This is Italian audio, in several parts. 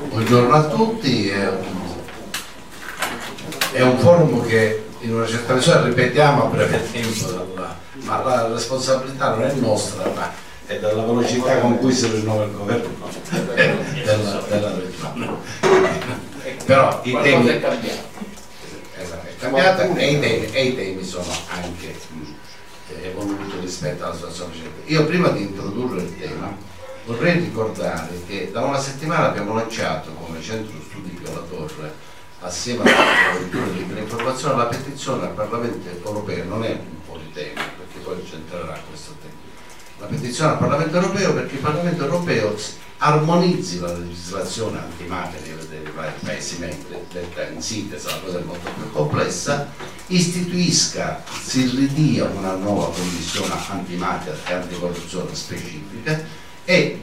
Buongiorno a tutti, è un forum che in una certa misura ripetiamo a breve tempo, ma la responsabilità non è nostra, ma è della velocità con cui si rinnova il governo della regione. Però i temi è cambiata e i temi sono anche evoluti rispetto alla situazione precedente. Io prima di introdurre il tema vorrei ricordare che da una settimana abbiamo lanciato come Centro Studi Pio La Torre, assieme alla cultura di informazione, la petizione al Parlamento Europeo. Non è un po' di tema, perché poi c'entrerà questo tema. La petizione al Parlamento Europeo perché il Parlamento Europeo armonizzi la legislazione antimafia dei vari Paesi membri, detta in sintesi la cosa è molto più complessa, istituisca, si ridia una nuova commissione antimafia e anticorruzione specifica e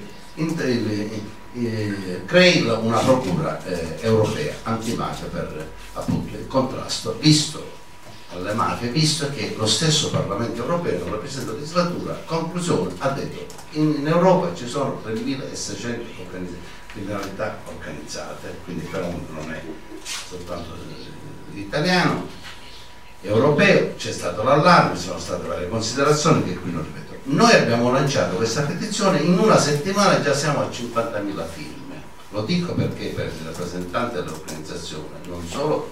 crei una procura europea antimafia per appunto il contrasto alle mafie, visto che lo stesso Parlamento europeo nella precedente legislatura, conclusione, ha detto in Europa ci sono 3.600 criminalità organizzate, quindi il fenomeno non è soltanto italiano, europeo, c'è stato l'allarme, ci sono state varie considerazioni che qui non ripeto. Noi abbiamo lanciato questa petizione, in una settimana già siamo a 50.000 firme. Lo dico perché per il rappresentante dell'organizzazione non solo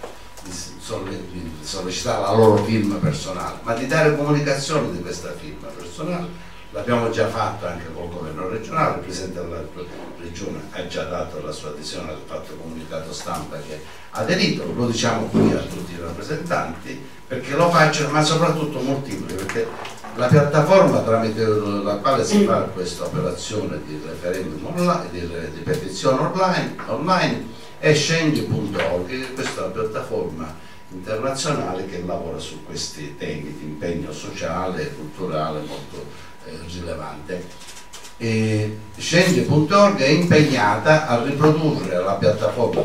di sollecitare la loro firma personale, ma di dare comunicazione di questa firma personale. L'abbiamo già fatto anche col governo regionale, il Presidente della Regione ha già dato la sua adesione, ha fatto comunicato stampa che ha aderito, lo diciamo qui a tutti i rappresentanti perché lo facciano, ma soprattutto moltipli, perché la piattaforma tramite la quale si fa questa operazione di referendum online, di petizione online è Change.org, questa è una piattaforma internazionale che lavora su questi temi di impegno sociale e culturale molto rilevante. Change.org è impegnata a riprodurre la piattaforma,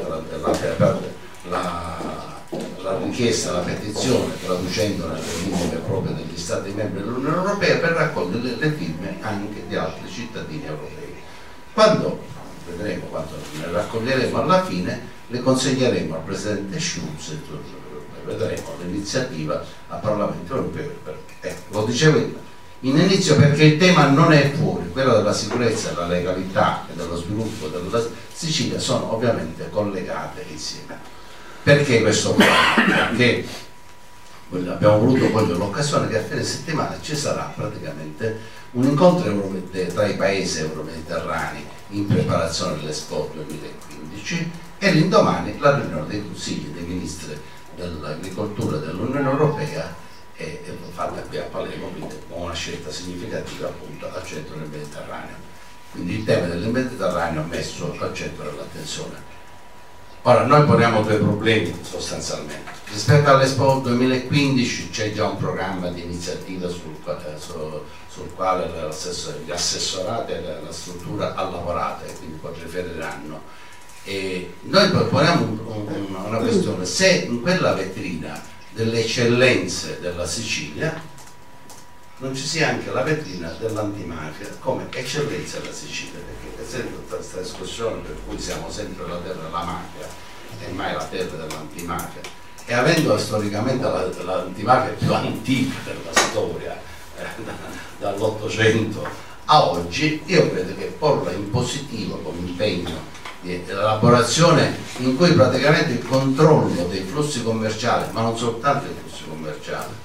la richiesta, la petizione, traducendola nelle lingue proprie degli Stati membri dell'Unione Europea per raccogliere le firme anche di altri cittadini europei. Quando vedremo, quando ne raccoglieremo alla fine, le consegneremo al Presidente Schulz e vedremo l'iniziativa al Parlamento Europeo. Lo dicevo in inizio perché il tema non è fuori, quello della sicurezza, della legalità e dello sviluppo della Sicilia sono ovviamente collegate insieme. Perché questo problema? Perché abbiamo voluto cogliere l'occasione che a fine settimana ci sarà praticamente un incontro tra i paesi euromediterranei in preparazione dell'Expo 2015 e l'indomani la riunione dei consigli dei ministri dell'agricoltura dell'Unione Europea è fatta qui a Palermo, quindi con una scelta significativa appunto al centro del Mediterraneo. Quindi il tema del Mediterraneo messo al centro dell'attenzione. Ora, noi poniamo due problemi sostanzialmente. Rispetto all'Expo 2015 c'è già un programma di iniziativa sul quale gli assessorati e la struttura ha lavorato e quindi poi preferiranno. E noi poniamo una questione: se in quella vetrina delle eccellenze della Sicilia non ci sia anche la vetrina dell'antimafia come eccellenza della Sicilia, perché per esempio questa discussione per cui siamo sempre la terra della mafia e mai la terra dell'antimafia, e avendo storicamente l'antimafia più antica della storia dall'800 a oggi, io credo che porla in positivo come impegno di elaborazione in cui praticamente il controllo dei flussi commerciali, ma non soltanto i flussi commerciali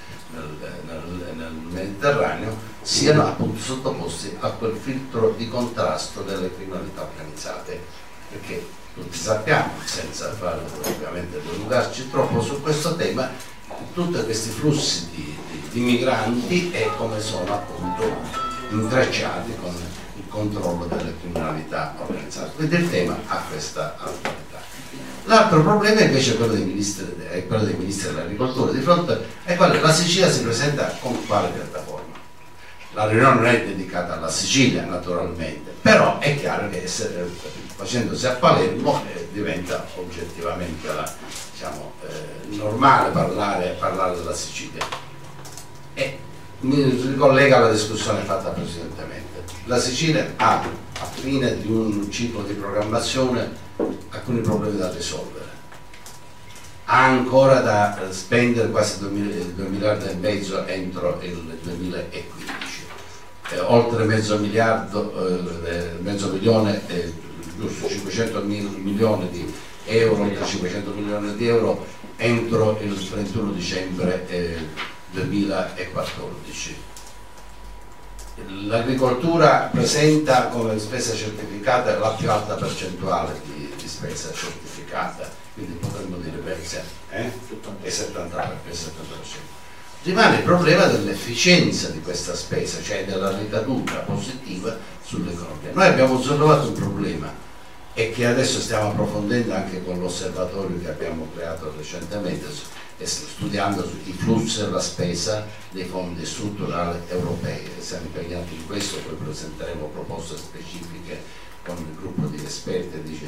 nel Mediterraneo, siano appunto sottoposti a quel filtro di contrasto delle criminalità organizzate, perché tutti sappiamo, senza fare ovviamente dilungarci troppo su questo tema, tutti questi flussi di migranti e come sono appunto intrecciati con il controllo delle criminalità organizzate. Quindi il tema ha questa attualità. L'altro problema invece è quello dei ministri dell'agricoltura, di fronte ai quali la Sicilia si presenta con quale piattaforma. La riunione non è dedicata alla Sicilia naturalmente, però è chiaro che facendosi a Palermo diventa oggettivamente normale parlare della Sicilia. E mi ricollega alla discussione fatta precedentemente. La Sicilia ha, a fine di un ciclo di programmazione, alcuni problemi da risolvere. Ha ancora da spendere quasi 2 miliardi e mezzo entro il 2015. Oltre mezzo milione, giusto, 500 milioni di euro, oltre 500 milioni di euro entro il 31 dicembre 2014. L'agricoltura presenta come spesa certificata la più alta percentuale di spesa certificata, quindi potremmo dire per il 70%. Rimane il problema dell'efficienza di questa spesa, cioè della ricaduta positiva sull'economia. Noi abbiamo sollevato un problema e che adesso stiamo approfondendo anche con l'osservatorio che abbiamo creato recentemente, studiando i flussi e la spesa dei fondi strutturali europei. Siamo impegnati in questo, poi presenteremo proposte specifiche con il gruppo di esperti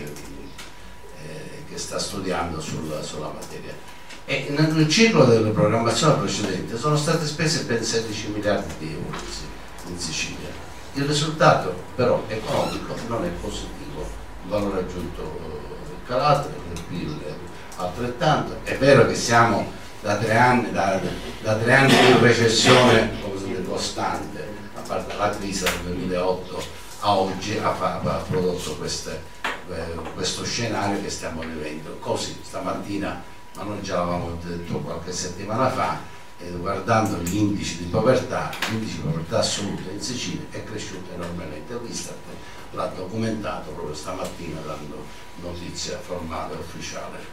che sta studiando sulla materia. E nel ciclo della programmazione precedente sono state spese ben 16 miliardi di euro in Sicilia. Il risultato però economico non è positivo, il valore aggiunto calato, il PIL altrettanto. È vero che siamo da 3 anni di recessione costante, a parte la crisi del 2008 a oggi ha prodotto questo scenario che stiamo vivendo. Così stamattina, ma noi già l'avevamo detto qualche settimana fa, guardando gli indici di povertà, l'indice di povertà assoluta in Sicilia è cresciuto enormemente. L'Istat l'ha documentato proprio stamattina dando notizia formale e ufficiale.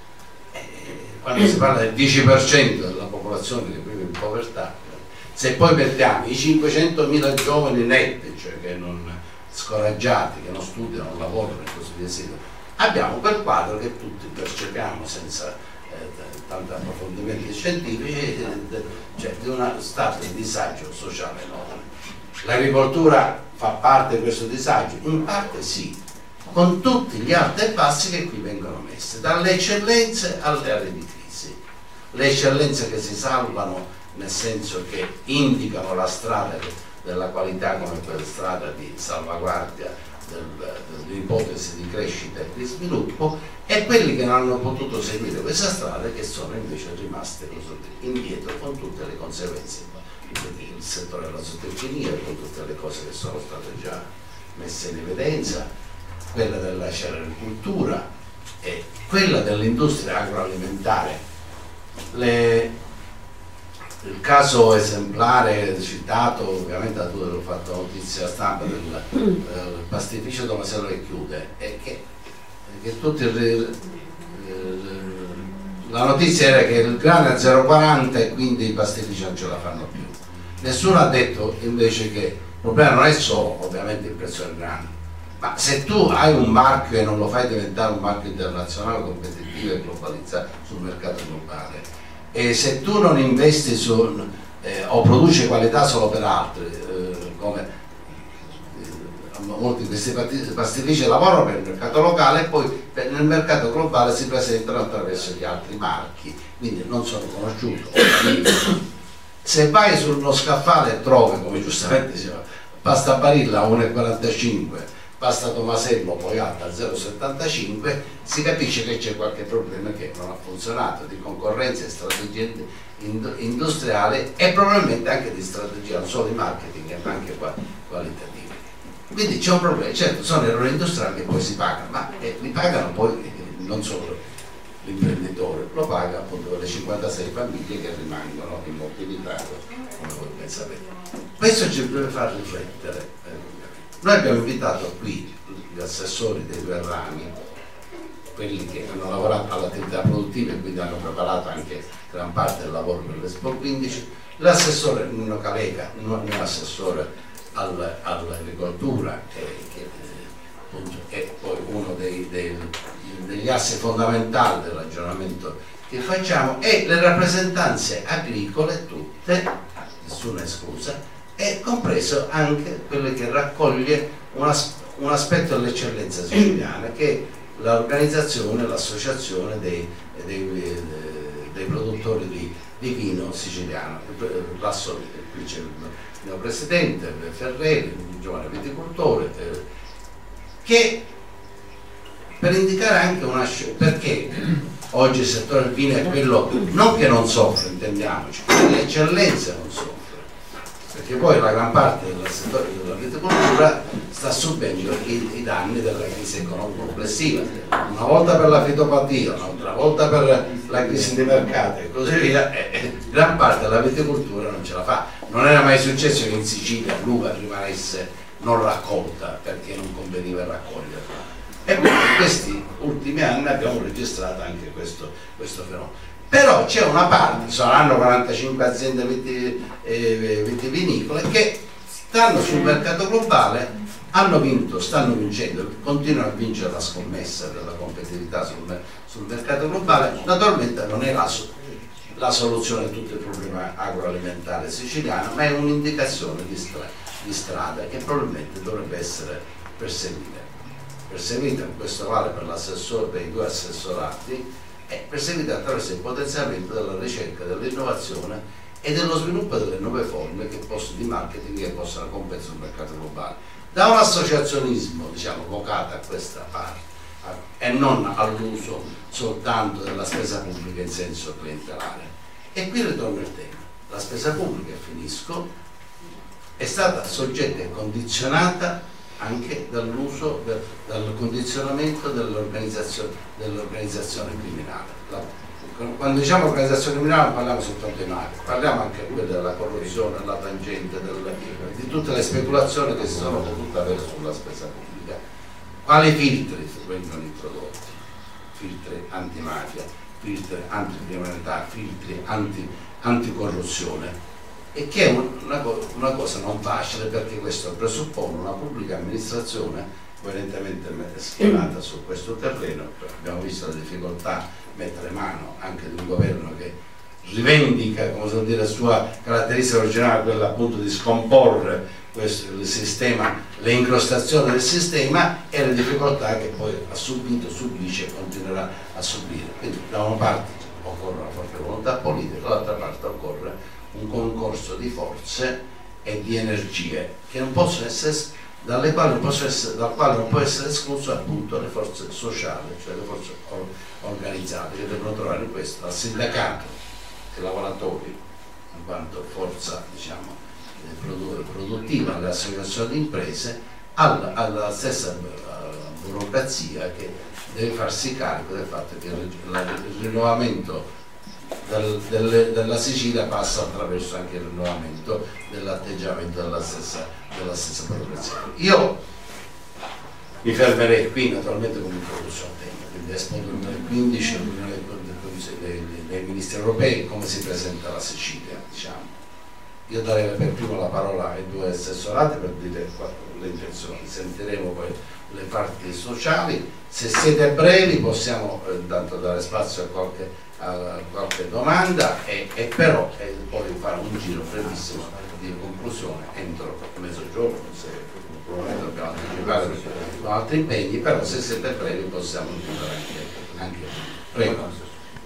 Quando si parla del 10% della popolazione che vive in povertà, se poi mettiamo i 500.000 giovani netti, cioè che non scoraggiati, che non studiano, non lavorano e così via, abbiamo quel quadro che tutti percepiamo senza tanti approfondimenti scientifici, cioè di uno stato di disagio sociale enorme. L'agricoltura fa parte di questo disagio? In parte sì, con tutti gli alti e bassi che qui vengono messi, dalle eccellenze alle aree di crisi. Le eccellenze che si salvano nel senso che indicano la strada della qualità come quella strada di salvaguardia dell'ipotesi di crescita e di sviluppo, e quelli che non hanno potuto seguire questa strada che sono invece rimasti indietro con tutte le conseguenze, il settore della zootecnia con tutte le cose che sono state già messe in evidenza, quella della celericoltura e quella dell'industria agroalimentare. Il caso esemplare citato, ovviamente da tutti, ho fatto notizia stampa del pastificio Tomasello che chiude, è che la notizia era che il grano è a 0,40 e quindi i pastifici non ce la fanno più. Nessuno ha detto invece che il problema non è solo ovviamente il prezzo del grano, ma se tu hai un marchio e non lo fai diventare un marchio internazionale competitivo e globalizzato sul mercato globale, e se tu non investi o produci qualità solo per altri, come molti di questi pastifici lavorano per il mercato locale e poi nel mercato globale si presentano attraverso gli altri marchi, quindi non sono conosciuti. Se vai sullo scaffale e trovi, come giustamente si chiama, pasta Barilla a 1,45, pasta Tomasello poi alta a 0,75, si capisce che c'è qualche problema che non ha funzionato, di concorrenza e strategie industriali e probabilmente anche di strategia non solo di marketing ma anche qualitativa. Quindi c'è un problema, certo sono errori industriali che poi si pagano, ma li pagano poi non solo l'imprenditore, lo paga appunto le 56 famiglie che rimangono in mobilitato, come voi ben sapete. Questo ci deve far riflettere. Noi abbiamo invitato qui gli assessori dei 2 rami, quelli che hanno lavorato all'attività produttiva e quindi hanno preparato anche gran parte del lavoro per l'Expo 15, l'assessore Nino Calega, non assessore all'agricoltura, che appunto è poi uno degli assi fondamentali del ragionamento che facciamo, e le rappresentanze agricole tutte, nessuna esclusa, e compreso anche quello che raccoglie un aspetto dell'eccellenza siciliana, che è l'organizzazione, l'associazione dei produttori di di vino siciliano. L'Assolite, qui c'è il mio presidente Ferreri, un giovane viticoltore, che per indicare anche una scelta, perché oggi il settore del vino è quello, non che non soffre, intendiamoci, le eccellenze non soffre, perché poi la gran parte del settore della viticoltura sta subendo i danni della crisi economica complessiva, una volta per la fitopatia, un'altra volta per la crisi dei mercati e così via, gran parte della viticoltura non ce la fa. Non era mai successo che in Sicilia l'uva rimanesse non raccolta perché non conveniva raccoglierla. E in questi ultimi anni abbiamo registrato anche questo fenomeno. Però c'è una parte, saranno 45 aziende vitivinicole che stanno sul mercato globale, hanno vinto, stanno vincendo, continuano a vincere la scommessa della competitività sul mercato globale. Naturalmente non è la soluzione di tutto il problema agroalimentare siciliano, ma è un'indicazione di strada che probabilmente dovrebbe essere perseguita in questo vale per l'assessore, per i due assessorati, è perseguita attraverso il potenziamento della ricerca, dell'innovazione e dello sviluppo delle nuove forme di marketing che possano competere sul mercato globale. Da un associazionismo, diciamo, vocato a questa parte e non all'uso soltanto della spesa pubblica in senso clientelare. E qui ritorna il tema. La spesa pubblica, e finisco, è stata soggetta e condizionata anche dall'uso, dal condizionamento dell'organizzazione criminale. Quando diciamo organizzazione criminale non parliamo soltanto di mafia, parliamo anche della corruzione, della tangente, di tutte le speculazioni che si sono potute avere sulla spesa pubblica. Quali filtri vengono introdotti? Filtri antimafia, filtri anticriminalità, filtri anticorruzione. E che è una cosa non facile, perché questo presuppone una pubblica amministrazione coerentemente schemata su questo terreno. Abbiamo visto la difficoltà a mettere mano anche di un governo che rivendica, come si dire, la sua caratteristica originale, quella appunto di scomporre il sistema, le incrostazioni del sistema, e le difficoltà che poi ha subito, subisce e continuerà a subire. Quindi da una parte occorre una forte volontà politica, dall'altra parte occorre un concorso di forze e di energie che non possono essere, dal quale non può essere escluso appunto le forze sociali, cioè le forze organizzate, che devono trovare in questo, dal sindacato, ai lavoratori in quanto forza, diciamo, produttiva, alle associazioni di imprese, alla stessa burocrazia che deve farsi carico del fatto che il rinnovamento della Sicilia passa attraverso anche il rinnovamento dell'atteggiamento della stessa burocrazia. Io mi fermerei qui, naturalmente, con l'introduzione al tema, quindi Expo 2015, dei ministri europei, come si presenta la Sicilia, diciamo. Io darei per primo la parola ai due assessorati per dire le intenzioni, sentiremo poi le parti sociali. Se siete brevi possiamo intanto dare spazio a qualche domanda e poi fare un giro brevissimo di conclusione entro mezzogiorno, se probabilmente dobbiamo anticipare con altri impegni, però se siete brevi possiamo chiudere anche. Prego.